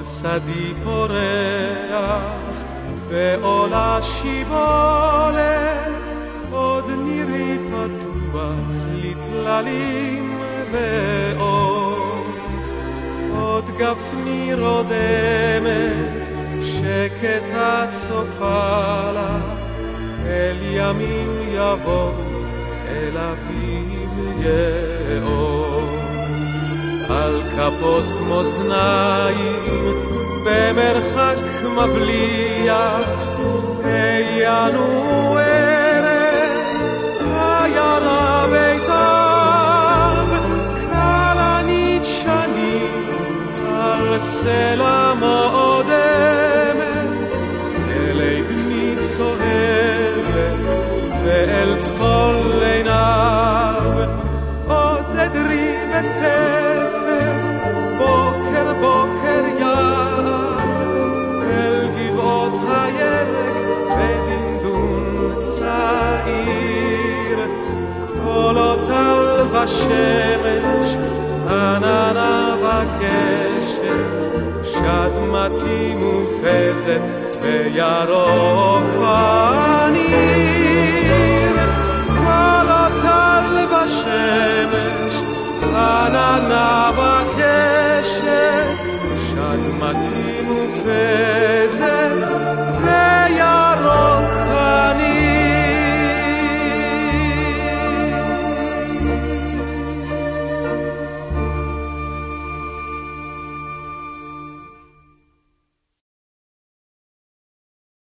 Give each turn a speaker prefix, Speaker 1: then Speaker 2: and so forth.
Speaker 1: שדי פורח ועולה שיבולת, עוד נירי פתוח לטללים ואור, עוד גפני רודמת שקטה צופה לה, אל ימים יבוא אל אביב יאור. על כפות מאזניים במרחק מבליח, העיינו ארץ עיירה ביתיו, כלנית שנים על סלע מועדמת, אלי בני צוהלת ואל תחול עיניו, עוד עדרי וטפף בוקר בוקר יער, אל גבעות הירק בדנדון צעיר, קולות טל ושמש עננה וקשת, שדמתי מופזת בירוק ואני